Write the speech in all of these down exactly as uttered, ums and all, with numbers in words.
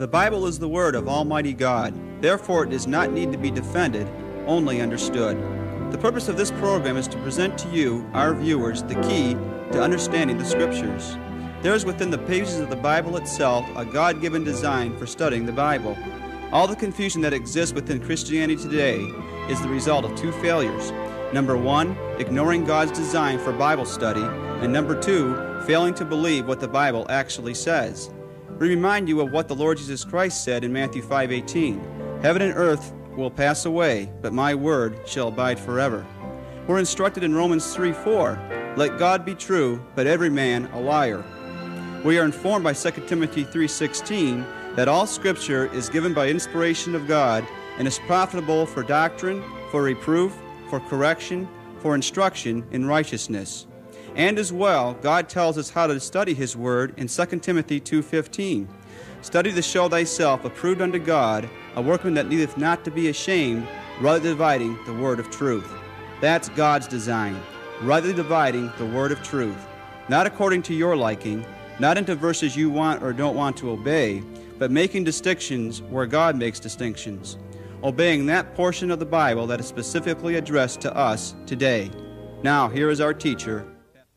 The Bible is the Word of Almighty God. Therefore, it does not need to be defended, only understood. The purpose of this program is to present to you, our viewers, the key to understanding the Scriptures. There is within the pages of the Bible itself a God-given design for studying the Bible. All the confusion that exists within Christianity today is the result of two failures. Number one, ignoring God's design for Bible study, and number two, failing to believe what the Bible actually says. We remind you of what the Lord Jesus Christ said in Matthew five eighteen. Heaven and earth will pass away, but my word shall abide forever. We're instructed in Romans three four, let God be true, but every man a liar. We are informed by Second Timothy three sixteen that all Scripture is given by inspiration of God and is profitable for doctrine, for reproof, for correction, for instruction in righteousness. And as well, God tells us how to study His Word in Second Timothy two fifteen. Study to show thyself approved unto God, a workman that needeth not to be ashamed, rightly dividing the word of truth. That's God's design, rightly dividing the word of truth. Not according to your liking, not into verses you want or don't want to obey, but making distinctions where God makes distinctions. Obeying that portion of the Bible that is specifically addressed to us today. Now, here is our teacher.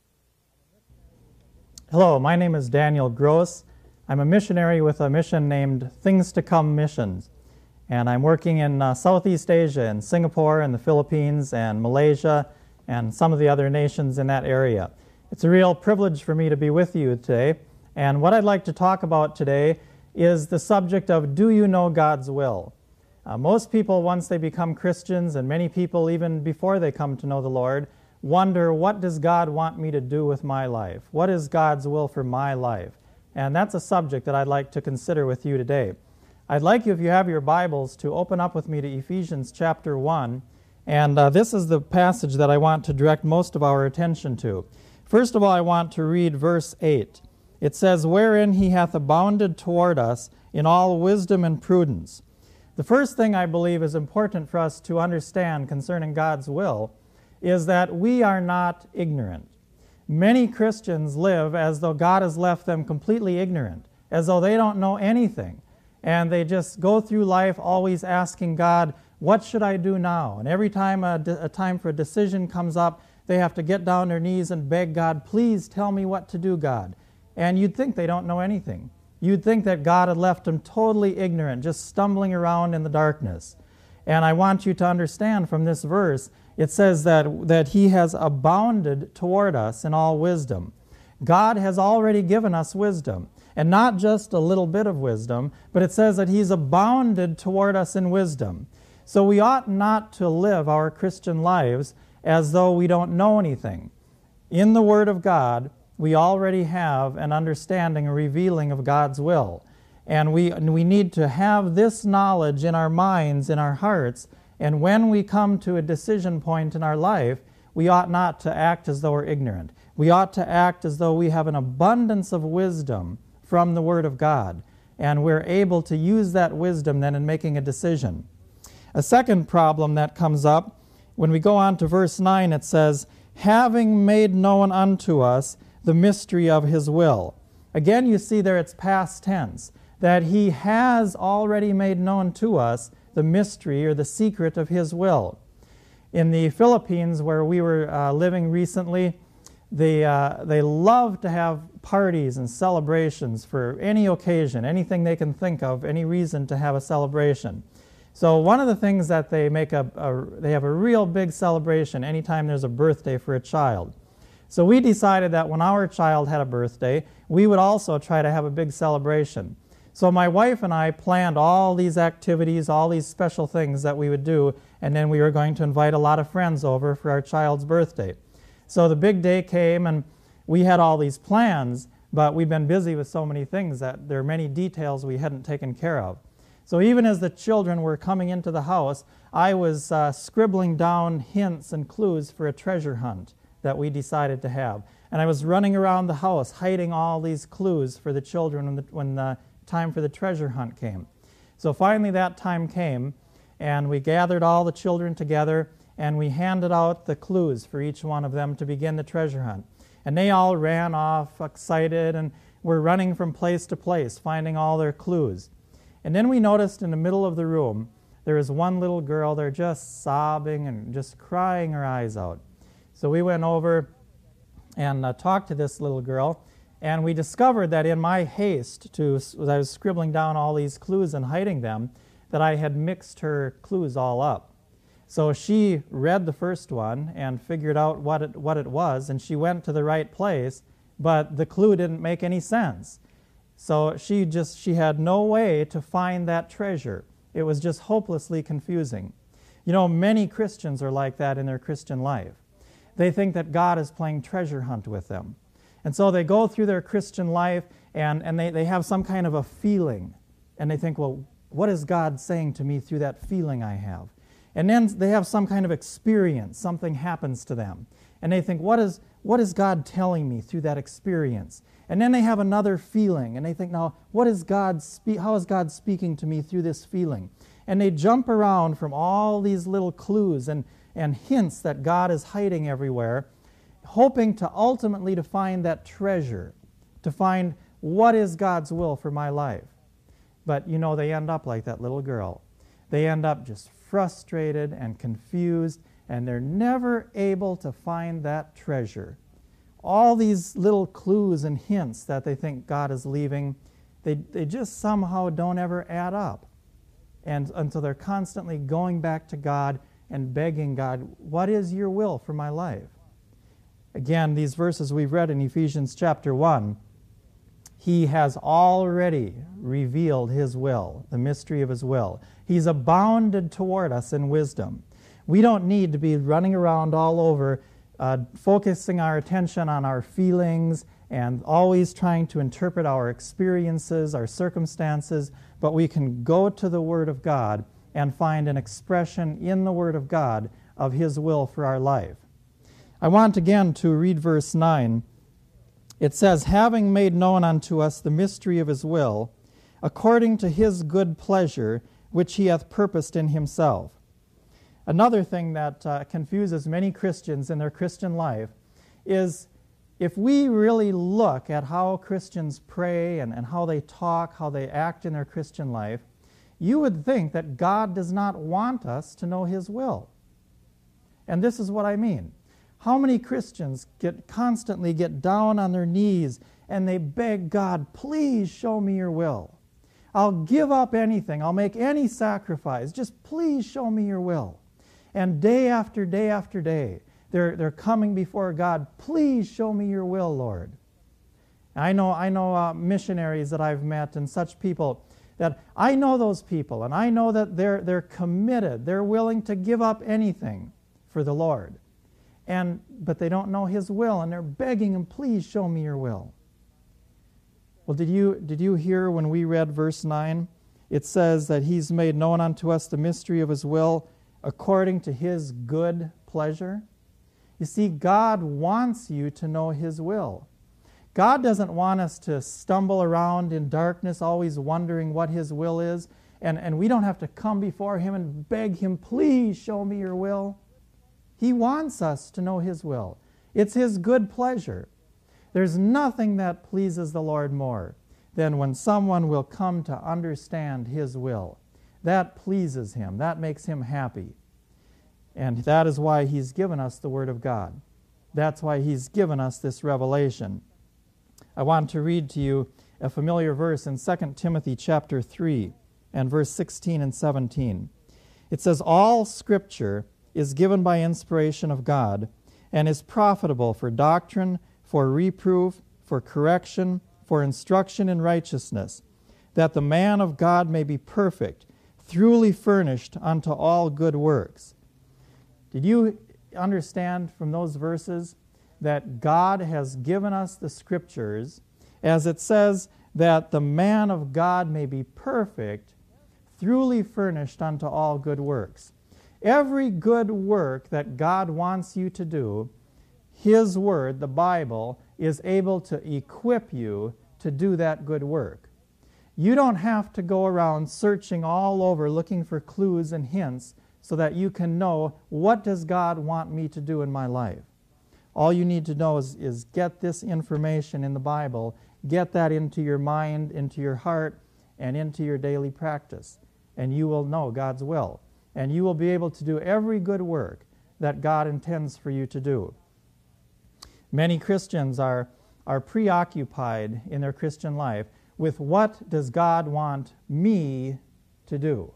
Hello, my name is Daniel Gross. I'm a missionary with a mission named Things to Come Missions. And I'm working in uh, Southeast Asia, in Singapore and the Philippines and Malaysia and some of the other nations in that area. It's a real privilege for me to be with you today. And what I'd like to talk about today is the subject of, do you know God's will? Uh, most people, once they become Christians, and many people even before they come to know the Lord, wonder, what does God want me to do with my life? What is God's will for my life? And that's a subject that I'd like to consider with you today. I'd like you, if you have your Bibles, to open up with me to Ephesians chapter one. And uh, this is the passage that I want to direct most of our attention to. First of all, I want to read verse eight. It says, wherein he hath abounded toward us in all wisdom and prudence. The first thing I believe is important for us to understand concerning God's will is that we are not ignorant. Many Christians live as though God has left them completely ignorant, as though they don't know anything. And they just go through life always asking God, what should I do now? And every time a, de- a time for a decision comes up, they have to get down their knees and beg God, please tell me what to do, God. And you'd think they don't know anything. You'd think that God had left them totally ignorant, just stumbling around in the darkness. And I want you to understand from this verse, it says that, that He has abounded toward us in all wisdom. God has already given us wisdom, and not just a little bit of wisdom, but it says that He's abounded toward us in wisdom. So we ought not to live our Christian lives as though we don't know anything. In the Word of God, we already have an understanding, a revealing of God's will. And we, and we need to have this knowledge in our minds, in our hearts, and when we come to a decision point in our life, we ought not to act as though we're ignorant. We ought to act as though we have an abundance of wisdom from the Word of God, and we're able to use that wisdom then in making a decision. A second problem that comes up, when we go on to verse nine, it says, having made known unto us the mystery of His will. Again, you see there it's past tense, that He has already made known to us the mystery or the secret of His will. In the Philippines, where we were uh, living recently, they, uh, they love to have parties and celebrations for any occasion, anything they can think of, any reason to have a celebration. So one of the things that they make a, a they have a real big celebration anytime there's a birthday for a child. So we decided that when our child had a birthday, we would also try to have a big celebration. So my wife and I planned all these activities, all these special things that we would do, and then we were going to invite a lot of friends over for our child's birthday. So the big day came, and we had all these plans, but we'd been busy with so many things that there are many details we hadn't taken care of. So even as the children were coming into the house, I was uh, scribbling down hints and clues for a treasure hunt that we decided to have. And I was running around the house hiding all these clues for the children when the, when the time for the treasure hunt came. So finally that time came, and we gathered all the children together, and we handed out the clues for each one of them to begin the treasure hunt. And they all ran off excited and were running from place to place, finding all their clues. And then we noticed in the middle of the room, there was one little girl there just sobbing and just crying her eyes out. So we went over and uh, talked to this little girl, and we discovered that in my haste to, as I was scribbling down all these clues and hiding them, that I had mixed her clues all up. So she read the first one and figured out what it, what it was, and she went to the right place, but the clue didn't make any sense. So she just she had no way to find that treasure. It was just hopelessly confusing. You know, many Christians are like that in their Christian life. They think that God is playing treasure hunt with them. And so they go through their Christian life and, and they, they have some kind of a feeling. And they think, well, what is God saying to me through that feeling I have? And then they have some kind of experience. Something happens to them. And they think, what is, what is God telling me through that experience? And then they have another feeling. And they think, now, what is God spe- how is God speaking to me through this feeling? And they jump around from all these little clues and, and hints that God is hiding everywhere, hoping to ultimately to find that treasure, to find what is God's will for my life. But, you know, they end up like that little girl. They end up just frustrated and confused, and they're never able to find that treasure. All these little clues and hints that they think God is leaving, they, they just somehow don't ever add up. And until they're constantly going back to God and begging God, what is your will for my life? Again, these verses we've read in Ephesians chapter one, He has already revealed His will, the mystery of His will. He's abounded toward us in wisdom. We don't need to be running around all over, uh, focusing our attention on our feelings and always trying to interpret our experiences, our circumstances, but we can go to the Word of God and find an expression in the Word of God of His will for our life. I want again to read verse nine. It says, having made known unto us the mystery of His will, according to His good pleasure, which He hath purposed in Himself. Another thing that uh, confuses many Christians in their Christian life is if we really look at how Christians pray and, and how they talk, how they act in their Christian life, you would think that God does not want us to know His will. And this is what I mean. How many Christians get constantly get down on their knees and they beg God, please show me your will. I'll give up anything. I'll make any sacrifice. Just please show me your will. And day after day after day, they're, they're coming before God, please show me your will, Lord. I know, I know uh, missionaries that I've met and such people that I know those people, and I know that they're, they're committed. They're willing to give up anything for the Lord. And, but they don't know His will, and they're begging Him, please show me your will. Well, did you, did you hear when we read verse nine? It says that He's made known unto us the mystery of His will according to His good pleasure. You see, God wants you to know His will. God doesn't want us to stumble around in darkness, always wondering what His will is, and, and we don't have to come before Him and beg Him, please show me your will. He wants us to know His will. It's His good pleasure. There's nothing that pleases the Lord more than when someone will come to understand His will. That pleases Him. That makes Him happy. And that is why He's given us the Word of God. That's why He's given us this revelation. I want to read to you a familiar verse in Second Timothy chapter three and verse sixteen and seventeen. It says, all Scripture is given by inspiration of God and is profitable for doctrine, for reproof, for correction, for instruction in righteousness, that the man of God may be perfect, thoroughly furnished unto all good works. Did you understand from those verses that God has given us the Scriptures, as it says that the man of God may be perfect, thoroughly furnished unto all good works? Every good work that God wants you to do, His Word, the Bible, is able to equip you to do that good work. You don't have to go around searching all over looking for clues and hints so that you can know, what does God want me to do in my life? All you need to know is, is get this information in the Bible, get that into your mind, into your heart, and into your daily practice, and you will know God's will, and you will be able to do every good work that God intends for you to do. Many Christians are, are preoccupied in their Christian life with what does God want me to do?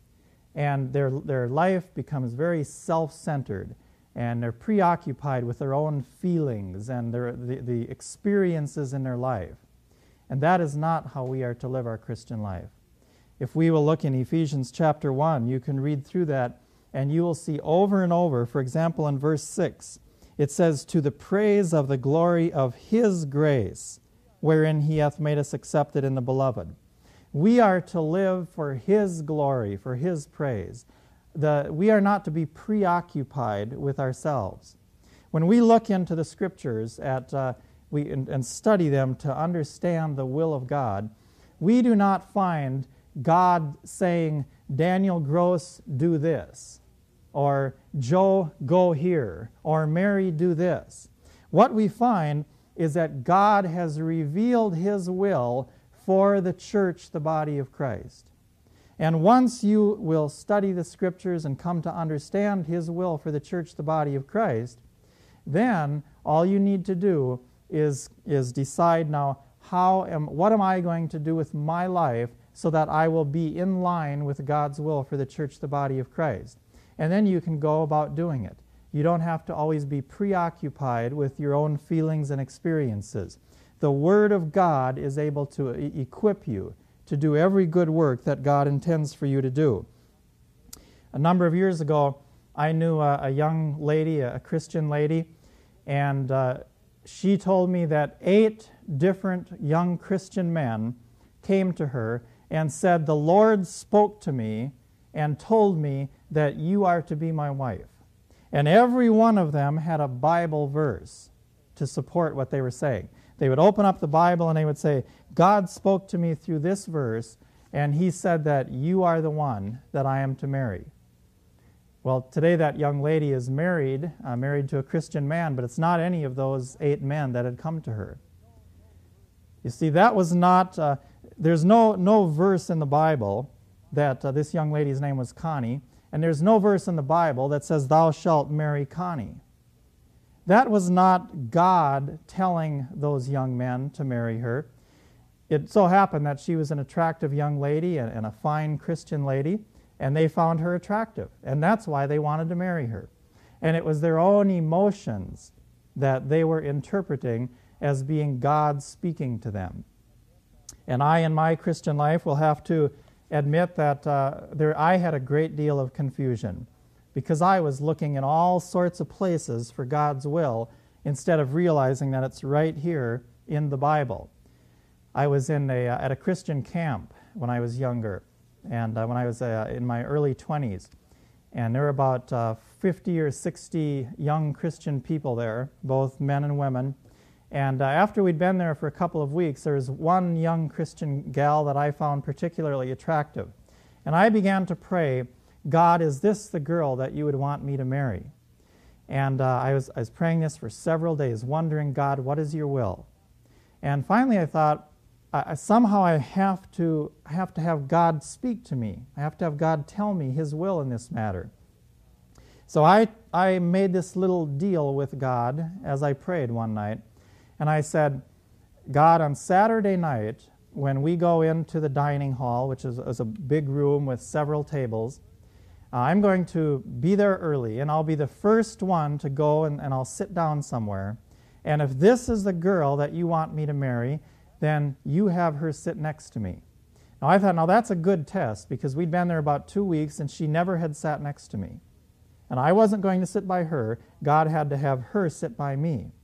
And their, their life becomes very self-centered, and they're preoccupied with their own feelings and their, the, the experiences in their life. And that is not how we are to live our Christian life. If we will look in Ephesians chapter one, you can read through that, and you will see over and over, for example, in verse six, it says, "To the praise of the glory of His grace, wherein He hath made us accepted in the Beloved." We are to live for His glory, for His praise. The, we are not to be preoccupied with ourselves. When we look into the Scriptures at, uh, we, and, and study them to understand the will of God, we do not find God saying, "Daniel Gross, do this," or "Joe, go here," or "Mary, do this." What we find is that God has revealed His will for the church, the body of Christ. And once you will study the Scriptures and come to understand His will for the church, the body of Christ, then all you need to do is, is decide now, how am, what am I going to do with my life so that I will be in line with God's will for the church, the body of Christ. And then you can go about doing it. You don't have to always be preoccupied with your own feelings and experiences. The Word of God is able to e- equip you to do every good work that God intends for you to do. A number of years ago, I knew a, a young lady, a Christian lady, and uh, she told me that eight different young Christian men came to her and said, "The Lord spoke to me and told me that you are to be my wife." And every one of them had a Bible verse to support what they were saying. They would open up the Bible and they would say, "God spoke to me through this verse, and He said that you are the one that I am to marry." Well, today that young lady is married, uh, married to a Christian man, but it's not any of those eight men that had come to her. You see, that was not, uh, there's no, no verse in the Bible that uh, this young lady's name was Connie, and there's no verse in the Bible that says, "Thou shalt marry Connie." That was not God telling those young men to marry her. It so happened that she was an attractive young lady and, and a fine Christian lady, and they found her attractive, and that's why they wanted to marry her. And it was their own emotions that they were interpreting as being God speaking to them. And I, in my Christian life, will have to admit that uh, there, I had a great deal of confusion because I was looking in all sorts of places for God's will instead of realizing that it's right here in the Bible. I was in a, uh, at a Christian camp when I was younger, and uh, when I was uh, in my early twenties. And there were about uh, fifty or sixty young Christian people there, both men and women. And uh, after we'd been there for a couple of weeks, there was one young Christian gal that I found particularly attractive. And I began to pray, "God, is this the girl that you would want me to marry?" And uh, I, was, I was praying this for several days, wondering, "God, what is your will?" And finally I thought, I, somehow I have to, I have to have God speak to me. I have to have God tell me His will in this matter. So I, I made this little deal with God as I prayed one night. And I said, "God, on Saturday night, when we go into the dining hall, which is, is a big room with several tables, uh, I'm going to be there early, and I'll be the first one to go, and, and I'll sit down somewhere. And if this is the girl that you want me to marry, then you have her sit next to me." Now I thought, now that's a good test, because we'd been there about two weeks, and she never had sat next to me. And I wasn't going to sit by her. God had to have her sit by me.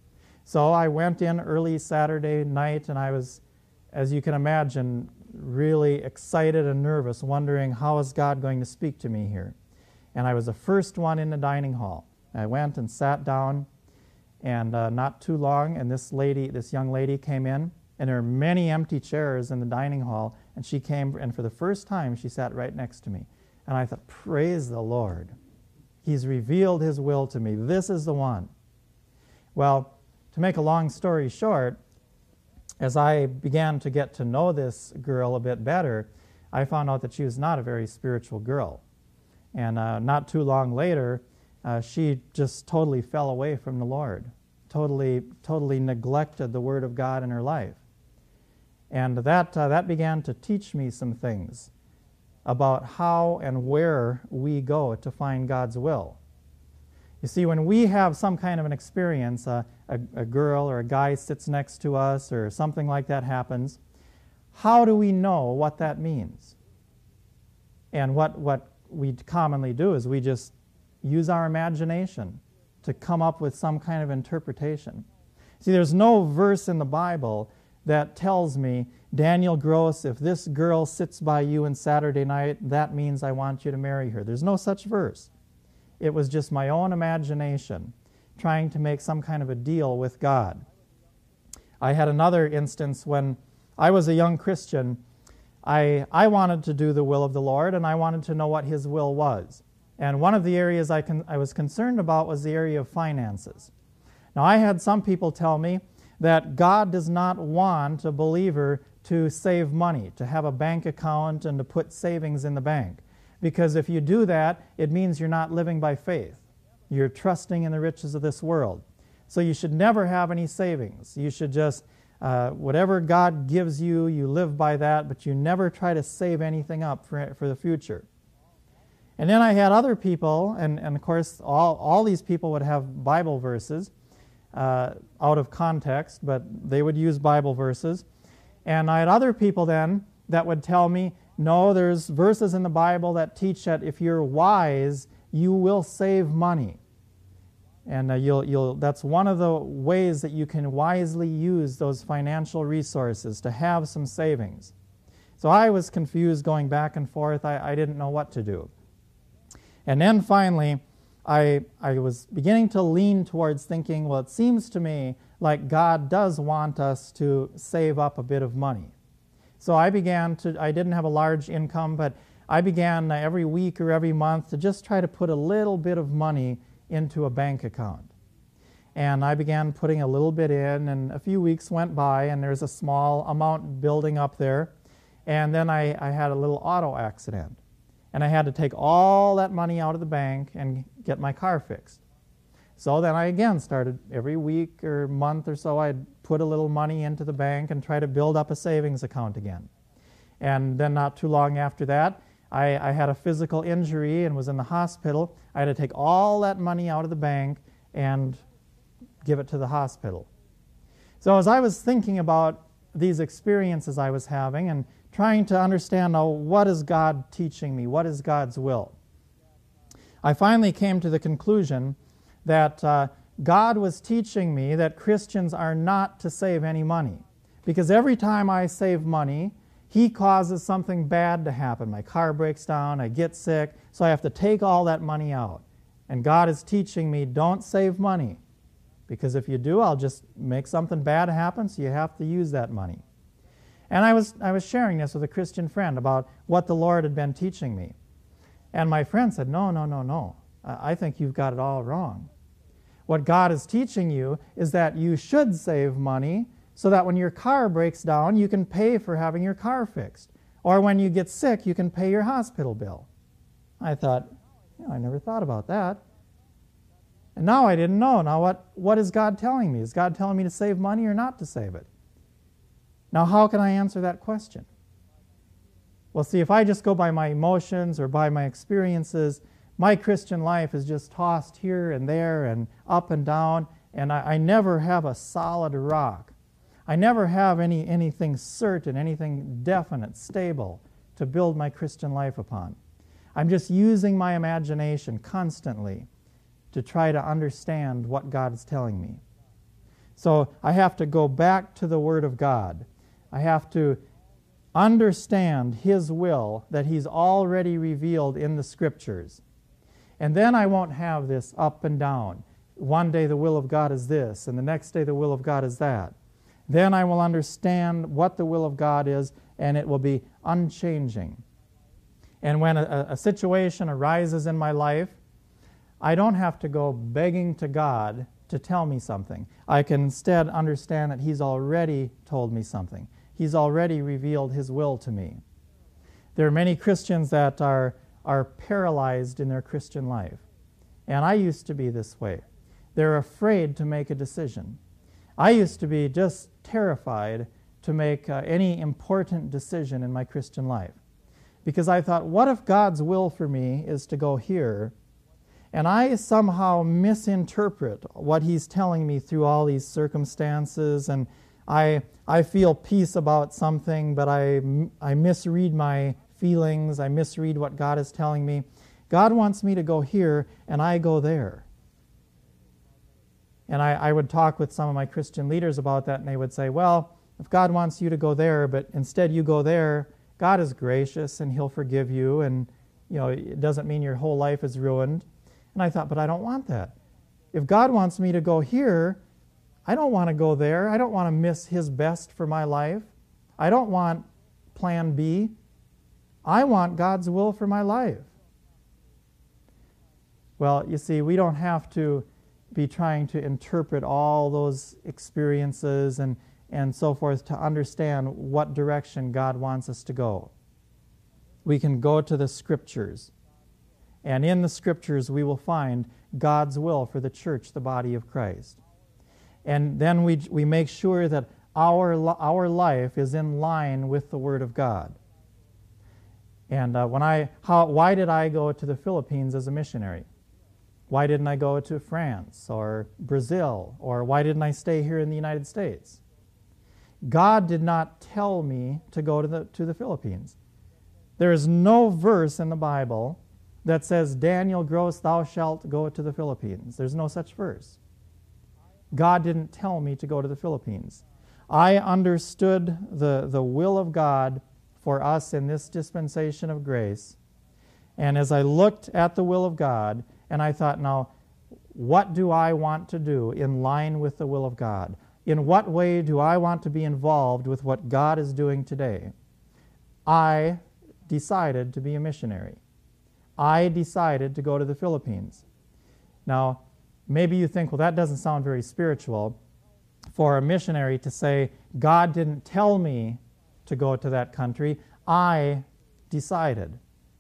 So I went in early Saturday night, and I was, as you can imagine, really excited and nervous, wondering, how is God going to speak to me here? And I was the first one in the dining hall. I went and sat down, and uh, not too long, and this lady, this young lady came in, and there were many empty chairs in the dining hall, and she came, and for the first time, she sat right next to me. And I thought, praise the Lord. He's revealed His will to me. This is the one. Well, to make a long story short, As I began to get to know this girl a bit better, I found out that she was not a very spiritual girl. And uh, not too long later, uh, she just totally fell away from the Lord, totally, totally neglected the Word of God in her life. And that, uh, that began to teach me some things about how and where we go to find God's will. You see, when we have some kind of an experience, uh, a, a girl or a guy sits next to us or something like that happens, how do we know what that means? And what, what we commonly do is we just use our imagination to come up with some kind of interpretation. See, there's no verse in the Bible that tells me, Daniel Gross, if this girl sits by you on Saturday night, that means I want you to marry her. There's no such verse. It was just my own imagination trying to make some kind of a deal with God. I had another instance when I was a young Christian. I, I wanted to do the will of the Lord, and I wanted to know what His will was. And one of the areas I, con- I was concerned about was the area of finances. Now, I had some people tell me that God does not want a believer to save money, to have a bank account and to put savings in the bank. Because if you do that, it means you're not living by faith. You're trusting in the riches of this world. So you should never have any savings. You should just, uh, whatever God gives you, you live by that, but you never try to save anything up for, for the future. And then I had other people, and, and of course all, all these people would have Bible verses uh, out of context, but they would use Bible verses. And I had other people then that would tell me, no, there's verses in the Bible that teach that if you're wise, you will save money. And uh, you'll, you'll, that's one of the ways that you can wisely use those financial resources, to have some savings. So I was confused going back and forth. I, I didn't know what to do. And then finally, I, I was beginning to lean towards thinking, well, it seems to me like God does want us to save up a bit of money. So I began to, I didn't have a large income, but I began every week or every month to just try to put a little bit of money into a bank account. And I began putting a little bit in, and a few weeks went by, and there's a small amount building up there. And then I, I had a little auto accident. And I had to take all that money out of the bank and get my car fixed. So then I again started every week or month or so, I'd put a little money into the bank and try to build up a savings account again. And then not too long after that, I, I had a physical injury and was in the hospital. I had to take all that money out of the bank and give it to the hospital. So as I was thinking about these experiences I was having and trying to understand, now, what is God teaching me? What is God's will? I finally came to the conclusion that uh, God was teaching me that Christians are not to save any money. Because every time I save money, He causes something bad to happen. My car breaks down, I get sick, so I have to take all that money out. And God is teaching me, don't save money. Because if you do, I'll just make something bad happen, so you have to use that money. And I was, I was sharing this with a Christian friend about what the Lord had been teaching me. And my friend said, no, no, no, no. I think you've got it all wrong. What God is teaching you is that you should save money so that when your car breaks down, you can pay for having your car fixed. Or when you get sick, you can pay your hospital bill. I thought, you know, I never thought about that. And now I didn't know. Now what, what is God telling me? Is God telling me to save money or not to save it? Now how can I answer that question? Well, see, if I just go by my emotions or by my experiences, my Christian life is just tossed here and there and up and down, and I, I never have a solid rock. I never have any anything certain, anything definite, stable to build my Christian life upon. I'm just using my imagination constantly to try to understand what God is telling me. So I have to go back to the Word of God. I have to understand His will that He's already revealed in the Scriptures. And then I won't have this up and down. One day the will of God is this, and the next day the will of God is that. Then I will understand what the will of God is, and it will be unchanging. And when a, a situation arises in my life, I don't have to go begging to God to tell me something. I can instead understand that He's already told me something. He's already revealed His will to me. There are many Christians that are, are paralyzed in their Christian life. And I used to be this way. They're afraid to make a decision. I used to be just terrified to make uh, any important decision in my Christian life. Because I thought, what if God's will for me is to go here, and I somehow misinterpret what He's telling me through all these circumstances, and I I feel peace about something, but I, I misread my feelings, I misread what God is telling me. God wants me to go here, and I go there. And I, I would talk with some of my Christian leaders about that, and they would say, well, if God wants you to go there, but instead you go there, God is gracious, and He'll forgive you, and you know it doesn't mean your whole life is ruined. And I thought, but I don't want that. If God wants me to go here, I don't want to go there. I don't want to miss His best for my life. I don't want plan B. I want God's will for my life. Well, you see, we don't have to be trying to interpret all those experiences and, and so forth to understand what direction God wants us to go. We can go to the Scriptures. And in the Scriptures we will find God's will for the church, the body of Christ. And then we, we make sure that our, our life is in line with the Word of God. And uh, when I, how, why did I go to the Philippines as a missionary? Why didn't I go to France or Brazil? Or why didn't I stay here in the United States? God did not tell me to go to the, to the Philippines. There is no verse in the Bible that says, Daniel Gross, thou shalt go to the Philippines. There's no such verse. God didn't tell me to go to the Philippines. I understood the, the will of God for us in this dispensation of grace. And as I looked at the will of God, and I thought, now, what do I want to do in line with the will of God? In what way do I want to be involved with what God is doing today? I decided to be a missionary. I decided to go to the Philippines. Now, maybe you think, well, that doesn't sound very spiritual for a missionary to say, God didn't tell me to go to that country. I decided.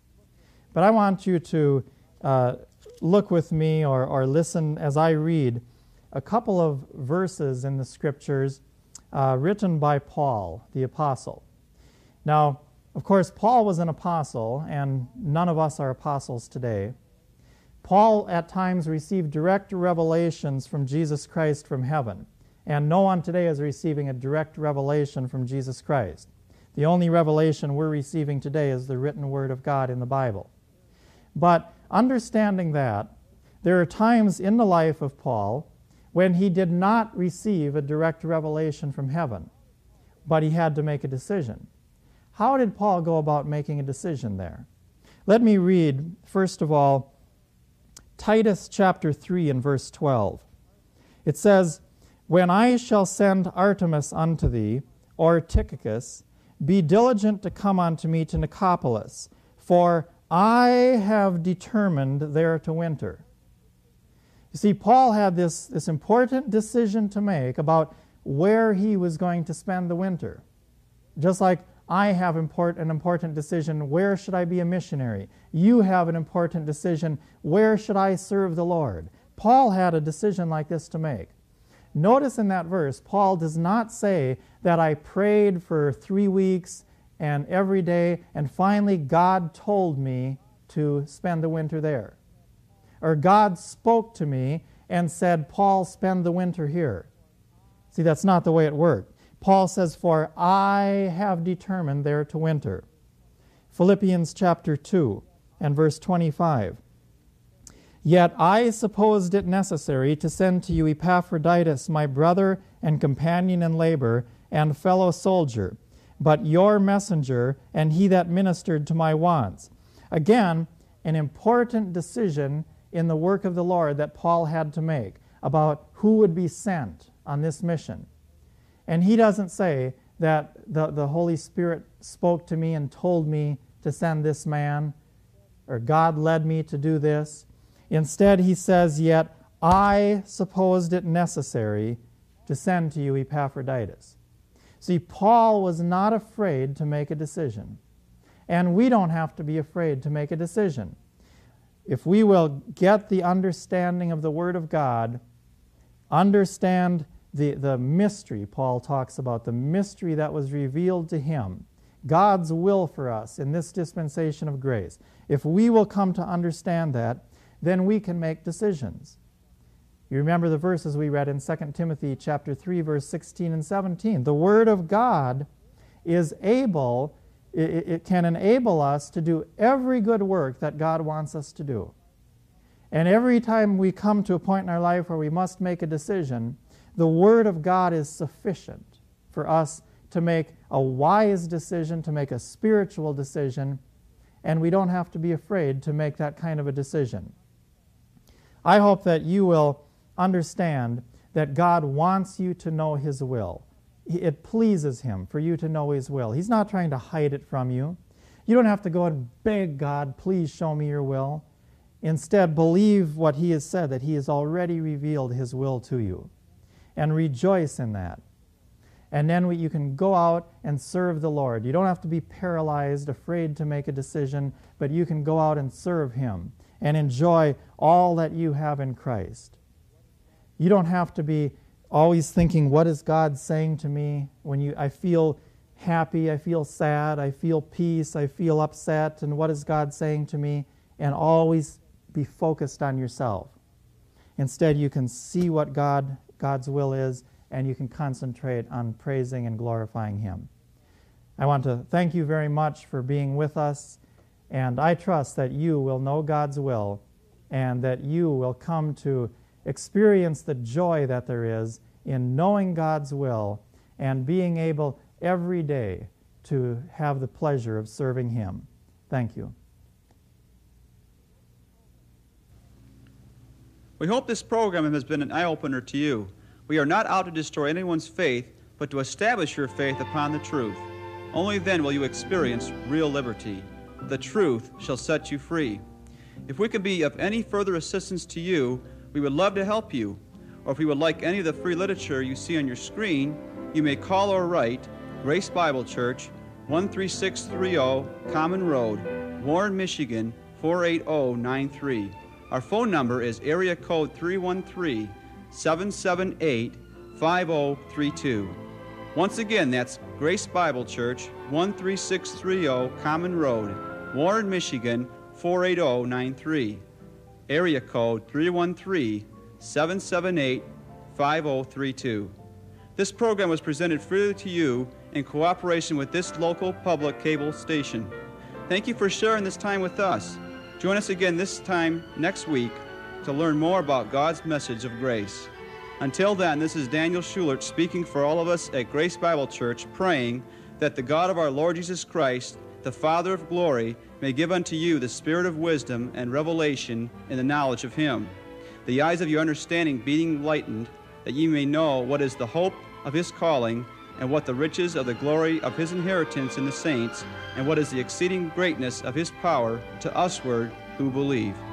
But I want you to uh, look with me or, or listen as I read a couple of verses in the Scriptures uh, written by Paul, the apostle. Now, of course, Paul was an apostle, and none of us are apostles today. Paul at times received direct revelations from Jesus Christ from heaven, and no one today is receiving a direct revelation from Jesus Christ. The only revelation we're receiving today is the written Word of God in the Bible. But understanding that, there are times in the life of Paul when he did not receive a direct revelation from heaven, but he had to make a decision. How did Paul go about making a decision there? Let me read, first of all, Titus chapter three and verse twelve. It says, When I shall send Artemas unto thee, or Tychicus, be diligent to come unto me to Nicopolis, for I have determined there to winter. You see, Paul had this, this important decision to make about where he was going to spend the winter. Just like I have import, an important decision, where should I be a missionary? You have an important decision, where should I serve the Lord? Paul had a decision like this to make. Notice in that verse, Paul does not say that I prayed for three weeks and every day, and finally God told me to spend the winter there. Or God spoke to me and said, Paul, spend the winter here. See, that's not the way it worked. Paul says, for I have determined there to winter. Philippians chapter two and verse twenty-five. Yet I supposed it necessary to send to you Epaphroditus, my brother and companion in labor and fellow soldier, but your messenger and he that ministered to my wants. Again, an important decision in the work of the Lord that Paul had to make about who would be sent on this mission. And he doesn't say that the, the Holy Spirit spoke to me and told me to send this man, or God led me to do this. Instead, he says, yet I supposed it necessary to send to you Epaphroditus. See, Paul was not afraid to make a decision. And we don't have to be afraid to make a decision. If we will get the understanding of the Word of God, understand the, the mystery, Paul talks about, the mystery that was revealed to him, God's will for us in this dispensation of grace. If we will come to understand that, then we can make decisions. You remember the verses we read in Second Timothy chapter three, verse sixteen and seventeen. The Word of God is able, it, it can enable us to do every good work that God wants us to do. And every time we come to a point in our life where we must make a decision, the Word of God is sufficient for us to make a wise decision, to make a spiritual decision, and we don't have to be afraid to make that kind of a decision. I hope that you will understand that God wants you to know His will. It pleases Him for you to know His will. He's not trying to hide it from you. You don't have to go and beg God, please show me your will. Instead, believe what He has said, that He has already revealed His will to you. And rejoice in that. And then we, you can go out and serve the Lord. You don't have to be paralyzed, afraid to make a decision, but you can go out and serve Him and enjoy all that you have in Christ. You don't have to be always thinking, what is God saying to me? When you, I feel happy, I feel sad, I feel peace, I feel upset, and what is God saying to me? And always be focused on yourself. Instead, you can see what God, God's will is, and you can concentrate on praising and glorifying Him. I want to thank you very much for being with us, and I trust that you will know God's will and that you will come to experience the joy that there is in knowing God's will and being able every day to have the pleasure of serving Him. Thank you. We hope this program has been an eye-opener to you. We are not out to destroy anyone's faith, but to establish your faith upon the truth. Only then will you experience real liberty. The truth shall set you free. If we can be of any further assistance to you, we would love to help you. Or if you would like any of the free literature you see on your screen, you may call or write Grace Bible Church, one three six three zero Common Road, Warren, Michigan, four eight zero nine three. Our phone number is area code three one three, seven seven eight, five zero three two. Once again, that's Grace Bible Church, one three six three zero Common Road, Warren, Michigan, four eight zero nine three. Area code three one three, seven seven eight, five zero three two. This program was presented freely to you in cooperation with this local public cable station. Thank you for sharing this time with us. Join us again this time next week to learn more about God's message of grace. Until then, this is Daniel Schulert speaking for all of us at Grace Bible Church, praying that the God of our Lord Jesus Christ, the Father of glory, may give unto you the spirit of wisdom and revelation in the knowledge of Him, the eyes of your understanding being enlightened, that ye may know what is the hope of His calling, and what the riches of the glory of His inheritance in the saints, and what is the exceeding greatness of His power to usward who believe.